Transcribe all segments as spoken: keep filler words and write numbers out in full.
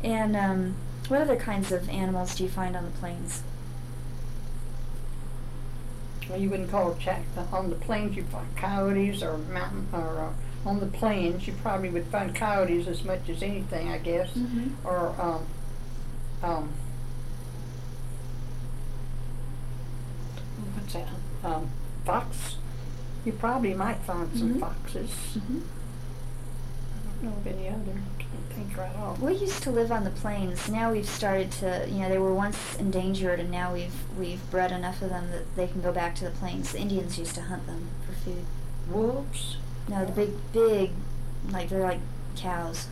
And um, what other kinds of animals do you find on the plains? Well, you wouldn't call it jack. On the plains, you find coyotes, or mountain, or uh, on the plains, you probably would find coyotes as much as anything, I guess, Mm-hmm. or um, um, what's that? Um, fox. You probably might find some Mhm. foxes. Mm-hmm. I don't know of any other. Can't think right off. We used to live on the plains. Now we've started to, you know, they were once endangered, and now we've we've bred enough of them that they can go back to the plains. The Indians used to hunt them for food. Wolves. No, the big, big, like they're like cows,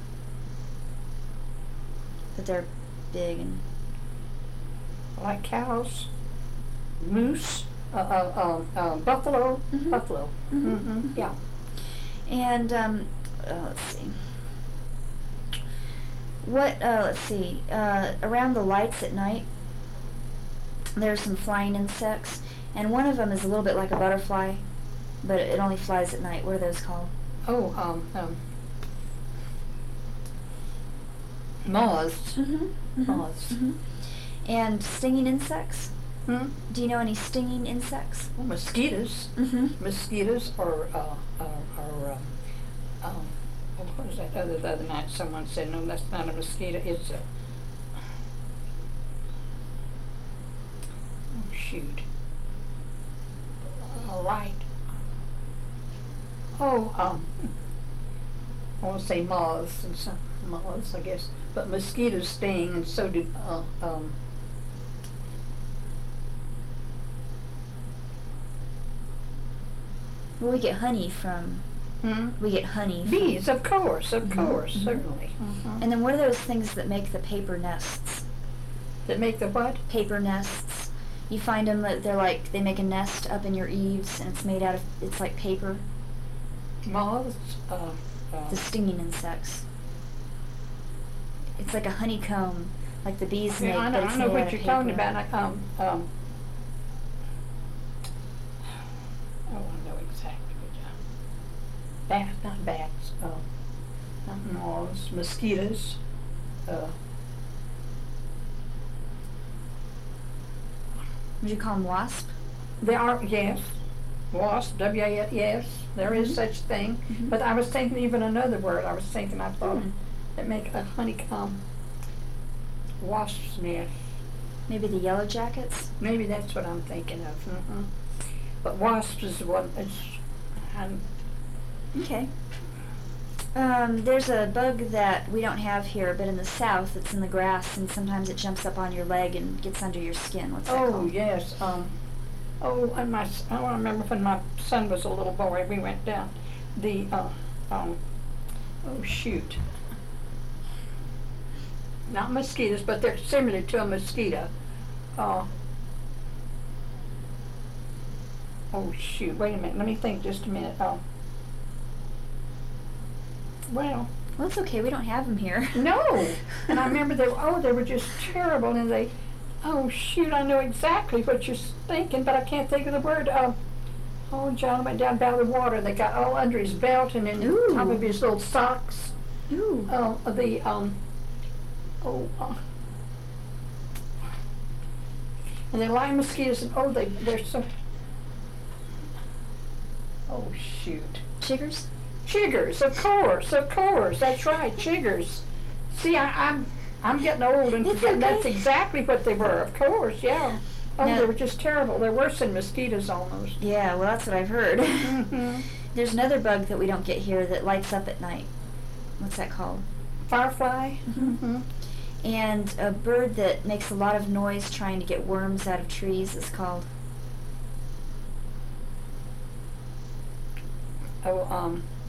but they're big and. Like cows, moose, uh, uh, uh, uh, buffalo, Mhm. buffalo. Mhm. Mm-hmm. Yeah. And um, uh, let's see. What? Uh, let's see. Uh, around the lights at night, there's some flying insects, and one of them is a little bit like a butterfly, but it only flies at night. What are those called? Oh, um, um, moths. Mm-hmm. Moths. Mm-hmm. And stinging insects. Hmm? Do you know any stinging insects? Well, mosquitoes. Mm-hmm. Mosquitoes, or uh, uh, or um, um, oh, what was that other the other night? Someone said, no, that's not a mosquito. It's a oh shoot, a light. Oh, um, I want to say moths and some moths, I guess, but mosquitoes sting, and so do uh, um. Well, we get honey from. Hmm? We get honey. From, Bees, of course, of Mhm, course, mhm. certainly. Mhm. And then what are those things that make the paper nests? That make the what? Paper nests. You find them that they're like they make a nest up in your eaves, and it's made out of it's like paper. Moths. Uh, uh, The stinging insects. It's like a honeycomb, like the bees make. yeah, I but know, it's I know made out what of you're talking paper. about. I, um, um, oh, I know exactly what you. Bats, not bats. Uh, not moths, mosquitoes. Uh, Would you call them wasp? there are, yes, wasp. W A S. Yes, there is Mhm. such thing. Mhm. But I was thinking even another word. I was thinking. I thought Hmm. that make a honeycomb. Wasp's nest. Maybe the yellow jackets. Maybe that's what I'm thinking of. Mm-hmm. But wasps is what it's. I'm, Okay. Um, there's a bug that we don't have here, but in the south, it's in the grass, and sometimes it jumps up on your leg and gets under your skin. What's that oh called? yes. Um. Oh, and my. s- I remember when my son was a little boy. We went down the. Uh, um. Oh shoot. Not mosquitoes, but they're similar to a mosquito. Uh. Oh shoot! Wait a minute. Let me think just a minute. Oh. Well. Well, it's okay. We don't have them here. No, and I remember they were, oh, they were just terrible, and they, oh shoot, I know exactly what you're thinking, but I can't think of the word. Uh, oh, John went down by the water. They got all under his belt and in Ooh. top of his little socks. Ooh. Oh, the um, oh, uh, and they're lying mosquitoes, and oh, they they're so. Oh shoot. Chiggers? Chiggers, of course, of course. That's right, chiggers. See, I, I'm I'm getting old and It's forgetting okay. that's exactly what they were. Of course, yeah. Oh, Now- they were just terrible. They're worse than mosquitoes almost. Yeah, well, that's what I've heard. Mm-hmm. There's another bug that we don't get here that lights up at night. What's that called? Firefly. Mhm. Mm-hmm. And a bird that makes a lot of noise trying to get worms out of trees is called. Oh, um,